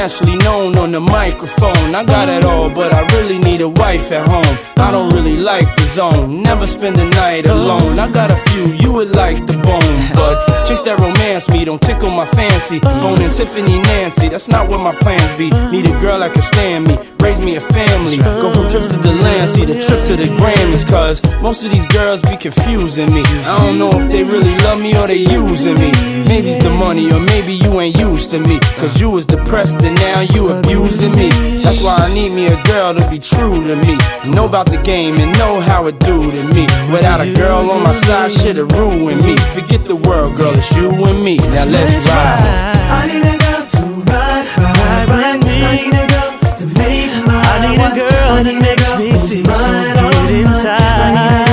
internationally known on the microphone. I got it all, but I really need a wife at home. I don't really like the zone, never spend the night alone. I got a few, you would like the bone, but chicks that romance me don't tickle my fancy. Bone and Tiffany Nancy, that's not what my plans be. Need a girl that can stand me, raise me a family. Go from trips to the land, see the trips to the Grammys. Cause most of these girls be confusing me. I don't know if they really love me or they using me. Maybe it's the money or maybe you ain't used to me. Cause you was depressed and now you abusing me. That's why I need me a girl to be true to me, know about the game and know how it do to me. Without a girl on my side, shit'll ruin me. Forget the world, girl, it's you and me. Now let's ride. I need a girl to ride with me. I need a girl to make my I need a girl that makes me feel so good inside.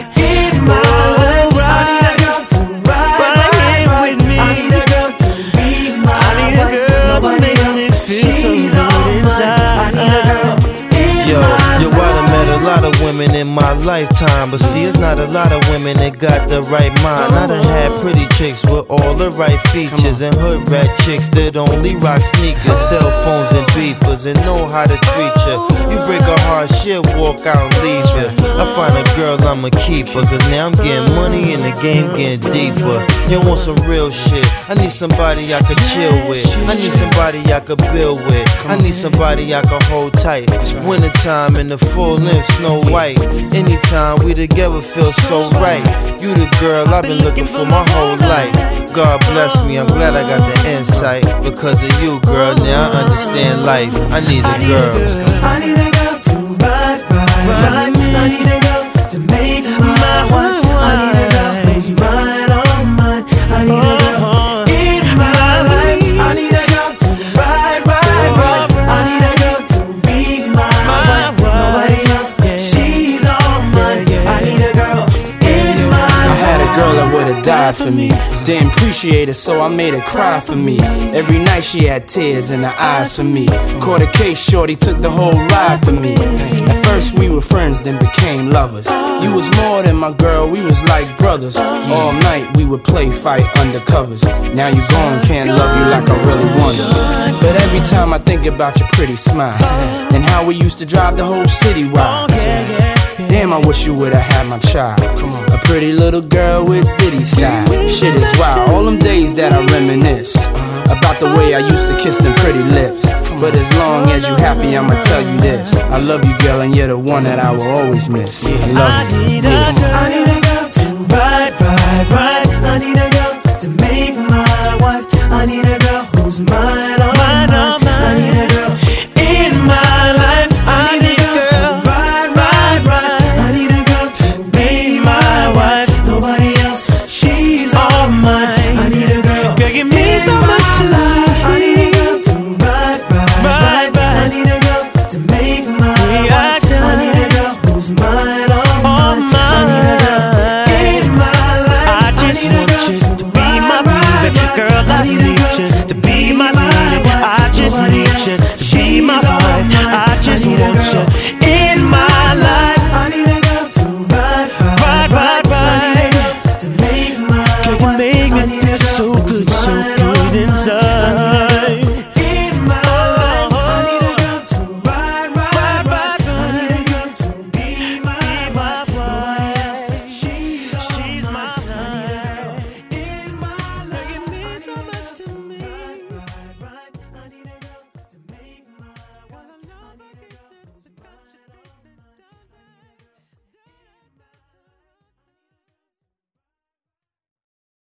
Women in my lifetime, but see, it's not a lot of women that got the right mind. I done had pretty chicks with all the right features, and hood rat chicks that only rock sneakers, cell phones and beepers, and know how to treat you. You break a heart, she'll walk out and leave you. I find a girl, I'ma keep her, cause now I'm getting money and the game getting deeper. You want some real shit, I need somebody I could chill with, I need somebody I could build with, I need somebody I could hold tight. Wintertime in the full length Snow White, anytime we together feel so right. You the girl I've been looking for my whole life. God bless me, I'm glad I got the insight. Because of you, girl, now I understand life. I need a girl. I need a girl to ride me. I need a girl to make my one. I need a girl who's mine, all mine. I need a girl in my life. I need a girl to ride. I need a girl to be my wife. Nobody else, she's all mine. I need a girl in my life. I had a girl that would've died for me. Didn't appreciate it, so I made her cry for me. Every night she had tears in her eyes for me. Caught a case, shorty took the whole ride for me. At first we were friends, then became lovers. You was more than my girl, we was like brothers. All night we would play fight undercovers. Now you gone, can't love you like I really wanted. But every time I think about your pretty smile and how we used to drive the whole city wild. Damn, I wish you would've had my child. A pretty little girl with ditty style. Shit is wild, all them days that I reminisce about the way I used to kiss them pretty lips. But as long as you happy, I'ma tell you this: I love you, girl, and you're the one that I will always miss. I love you.